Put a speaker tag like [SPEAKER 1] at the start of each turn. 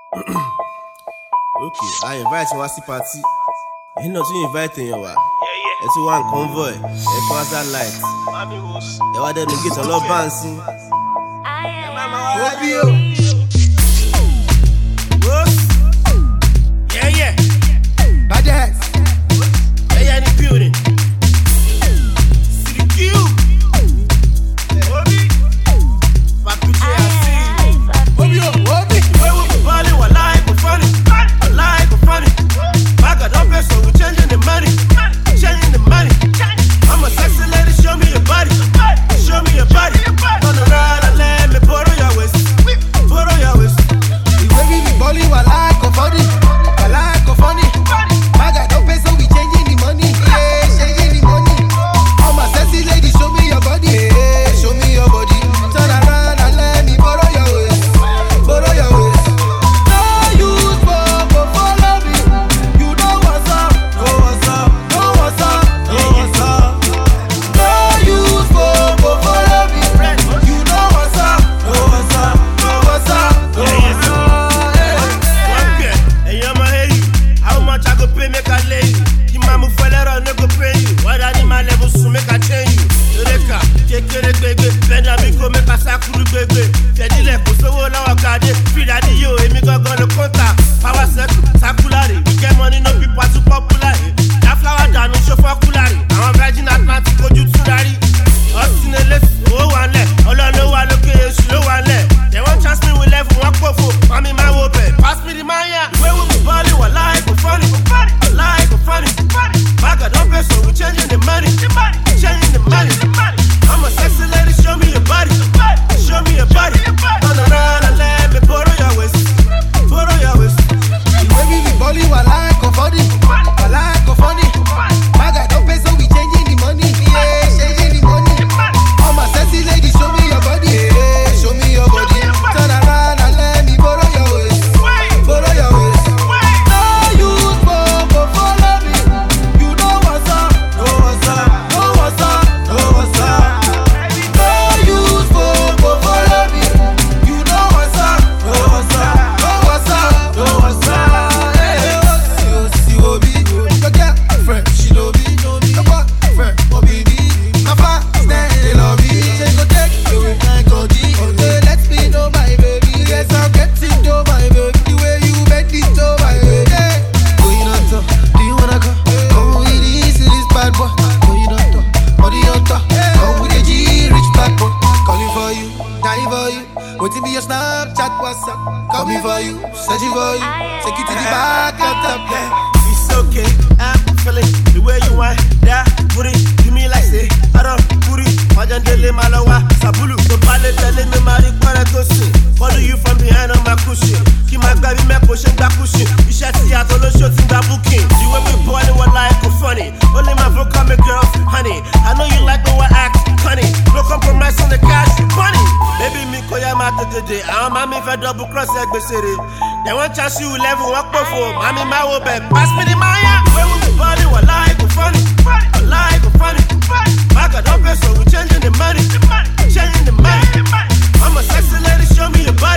[SPEAKER 1] Okay, I invite you to party. You know to invite you wa. It's one convoy. It's Plaza Light. You want them to get a lot of bouncing. Yeah.
[SPEAKER 2] Badass.
[SPEAKER 1] Hey, in the building. See the cube. Obi. Papuche, I see.
[SPEAKER 2] Obi.
[SPEAKER 1] Where we be balling, we like, we funny. I like, we funny. Back at up, so we changing the money. Changing the money. I'm a sexy lady, show me your body. Show me your body. Turn around and let me borrow your waist. Borrow your waist.
[SPEAKER 2] The way we be balling, I like a funny. I like a funny. Back at up, so we changing the money. Yeah, changing the money. I'm a sexy lady, show me your body. Yeah, show me your body. Turn around and let me borrow your waist. Borrow your waist. No use for follow me. You know what's up.
[SPEAKER 1] Know what's up.
[SPEAKER 2] Know what's up. Know what's up. No use for follow me. You know what's up.
[SPEAKER 1] Know what's up.
[SPEAKER 2] Know what's up. Know what's up.
[SPEAKER 1] Hey, I'ma hate you. How much I go pay, make I lay you. You ma move for letter, no go pay you. What I need my level, so make I change you. Eureka, kekere gbegbe, Benjamin ko make I sakuru gbegbe. Fedile ko sowo lawa kade, free daddy yo, emi gangan lo konta. Power circle, circulary, we get money, no people too popular. That flower down, no show for culary. I'm a virgin Atlantic, go you to daddy. Austin Ellis, oh one leg, all I know I look at slow one leg. They won't trust me with level, one kofo, mommy my open, pass me the mania. Where we be balling, we like, we funny, I like, we funny. Back at up, so we changing the money, changing the money. I'm a sexy lady, show me your body, show me your body. Turn around and let me borrow your waist, borrow your waist.
[SPEAKER 2] The way we be balling, I like a funny. I like a funny. Back at up, so we changing the money. Yeah, changing the money. I'm a sexy lady, show me your body. Yeah, show me your body. Turn around and let me borrow your waist. Borrow your waist. No use for follow me. You know what's up.
[SPEAKER 1] Know what's up,
[SPEAKER 2] Know what's up.
[SPEAKER 1] know what's up.
[SPEAKER 2] No use for follow me. You know what's up.
[SPEAKER 1] Know what's up,
[SPEAKER 2] Know what's up.
[SPEAKER 1] know what's up.
[SPEAKER 2] See Obi, your girlfriend, she know me. Your boyfriend, Obi, my fans, they love me. They go take you with my body. They let me know my baby. Yes, I'm getting to my baby. The way you bend it to my baby. Going on top, do you wanna go? Come with this bad boy. Going on top, body on top. Come with the G, rich bad boy. Calling for you, dying for you. Waiting be your Snapchat, WhatsApp. Coming for you, searching for you. Take it to the back and top, yeah.
[SPEAKER 1] It's okay, I'm feeling the way you want that booty. Do me like say, I don't booty. Majandele malawa, sabulu. So pale tele me mari kwana tosi. Follow you from behind on my cushion. Keep my baby me pushing that cushion. You should see out all the shots in that booking. You will be born in one like a funny. Only my vocal make girls honey. I know you like the way I act funny. No compromise on the cash, money. Baby me koya mata today. I'm mommy for double cross egg city. They want chance you level walk before. Mommy my open, pass me the maya. Where we be balling, we like, we funny. I like, we funny. Back at up, so we changing the money. Changing the money. I'm a sexy lady, show me your body.